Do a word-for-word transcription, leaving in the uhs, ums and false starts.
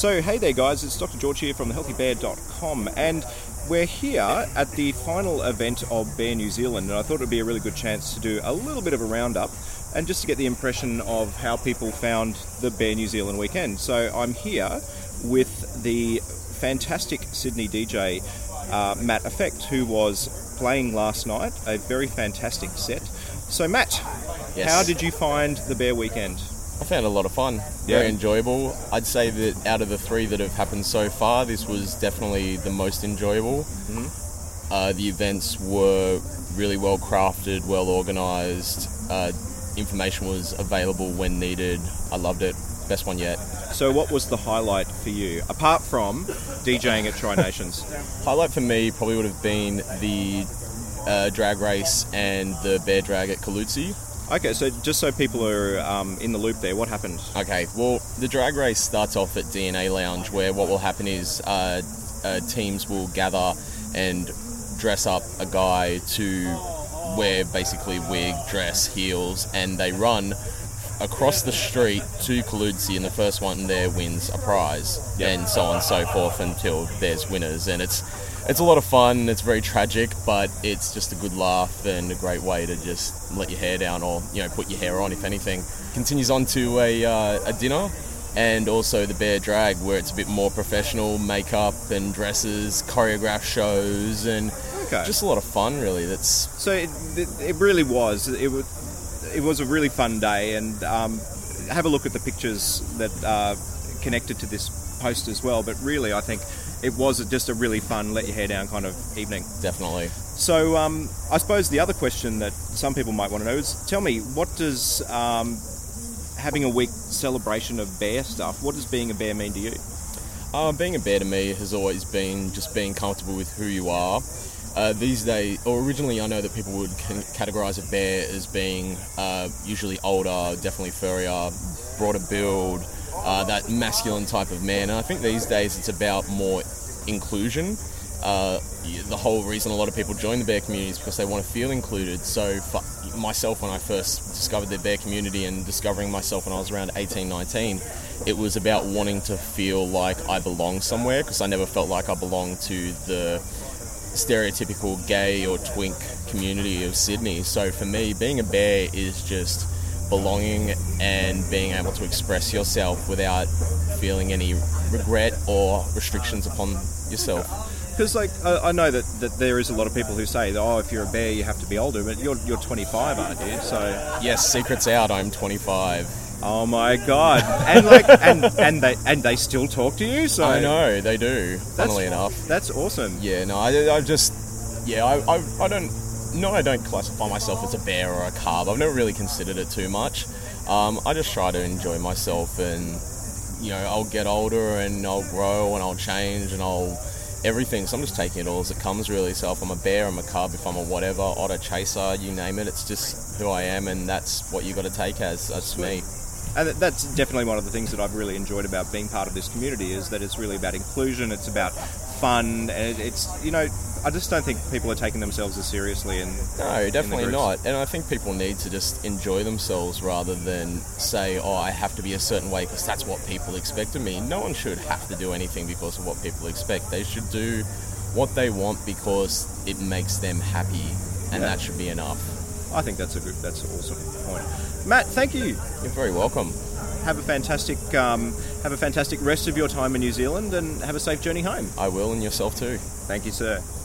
So, hey there guys, it's Doctor George here from the healthy bear dot com, and we're here at the final event of Bear New Zealand, and I thought it would be a really good chance to do a little bit of a roundup and just to get the impression of how people found the Bear New Zealand weekend. So I'm here with the fantastic Sydney D J, uh, Matt Effect, who was playing last night, a very fantastic set. So Matt, Yes. How did you find the Bear weekend? I found it a lot of fun, Yeah. very enjoyable. I'd say that out of the three that have happened so far, this was definitely the most enjoyable. Mm-hmm. Uh, the events were really well crafted, well organised. Uh, information was available when needed. I loved it. Best one yet. So what was the highlight for you, apart from DJing at Tri Nations? Highlight for me probably would have been the uh, drag race and the bear drag at Kalutsi. Okay, so just so people are um, in the loop there, what happened? Okay, well, the drag race starts off at D N A Lounge, where what will happen is uh, uh, teams will gather and dress up a guy to wear basically wig, dress, heels, and they run across the street to Kalutsi, and the first one there wins a prize, Yep. and so on and so forth until there's winners. And it's it's a lot of fun. It's very tragic, but it's just a good laugh and a great way to just let your hair down, or you know, put your hair on if anything. Continues on to a uh, a dinner, and also the bear drag, where it's a bit more professional, makeup and dresses, choreographed shows, and Okay. just a lot of fun. Really, that's So it, it, it really was. It was. It was a really fun day, and um, have a look at the pictures that are connected to this post as well. But really, I think it was just a really fun, let your hair down kind of evening. definitely. So um, I suppose the other question that some people might want to know is, tell me, what does um, having a week celebration of bear stuff, what does being a bear mean to you? Uh, being a bear to me has always been just being comfortable with who you are. Uh, these days, or originally, I know that people would c- categorise a bear as being uh, usually older, definitely furrier, broader build, uh, that masculine type of man. And I think these days it's about more inclusion. Uh, the whole reason a lot of people join the bear community is because they want to feel included. So for myself, when I first discovered the bear community and discovering myself when I was around eighteen, nineteen, it was about wanting to feel like I belonged somewhere, because I never felt like I belonged to the stereotypical gay or twink community of Sydney. So for me, being a bear is just belonging and being able to express yourself without feeling any regret or restrictions upon yourself. Because like I I know that, that there is a lot of people who say, oh, if you're a bear, you have to be older. But you're you're twenty-five, aren't you? So Yes, secret's out, I'm twenty-five. oh my god, and like and and they and they still talk to you. So I know, they do, funnily enough. that's awesome. Yeah, no, I, I just, yeah, I, I, I don't, no, I don't classify myself as a bear or a cub. I've never really considered it too much. Um, I just try to enjoy myself, and, you know, I'll get older and I'll grow and I'll change and I'll, everything. So I'm just taking it all as it comes, really. So if I'm a bear, I'm a cub. If I'm a whatever, otter, chaser, you name it, it's just who I am, and that's what you got to take as, that's me. And that's definitely one of the things that I've really enjoyed about being part of this community, is that it's really about inclusion, it's about fun, and it's, you know, I just don't think people are taking themselves as seriously. And No, definitely groups. not. And I think people need to just enjoy themselves rather than say, oh, I have to be a certain way because that's what people expect of me. No one should have to do anything because of what people expect. They should do what they want because it makes them happy, and Yeah. that should be enough. I think that's a good, that's an awesome point. Matt, thank you. You're very welcome. Have a fantastic, um, have a fantastic rest of your time in New Zealand, and have a safe journey home. I will, and yourself too. Thank you, sir.